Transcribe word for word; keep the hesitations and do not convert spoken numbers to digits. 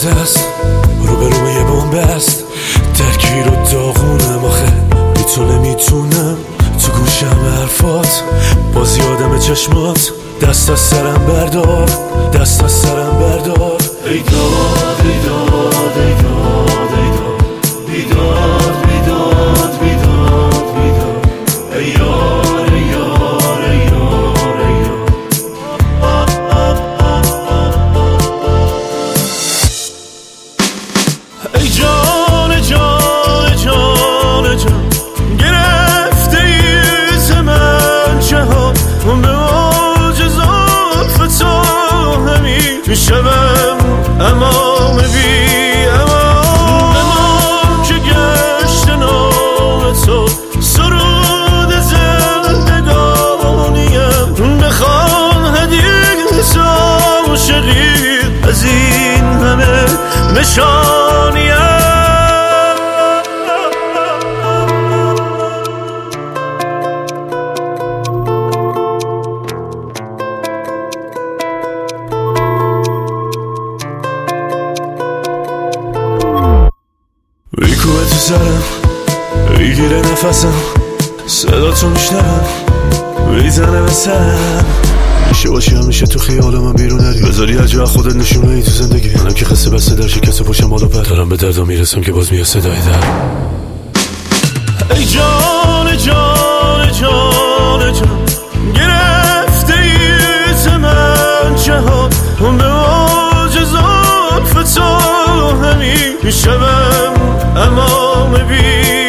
از دست رو به رومه یه بومبست درگیر و داغونم آخه میتونه میتونم تو گوشم حرفات باز یادم چشمات دست از سرم بردار دست از سرم بردار ای داد ای داد ای داد ای داد بیداد بیداد بیداد بیداد ای یار ای یار ای یار ای یار ای جان جان جان جان گرفته ای ز من جهان به موج زلف تو همیشم امان بی امان امان که گشت نام تو سرود زندگانیم بخوان حدیث عاشقی از این همه نشانیم میکوبه تو سرم میگیره نفسم صدا تو میشنم میزنه به سرم میشه باشی همیشه تو خیال من بیرون نری بذاری هر جا خودت نشونه ای تو زندگی منم که خسته بسته در شکست پشم مالو پر دارم به دردا میرسم که باز میاد صدای در ای جان جان جان جان گرفته ای ز من جهان به موج زلف تو همیشم امان بی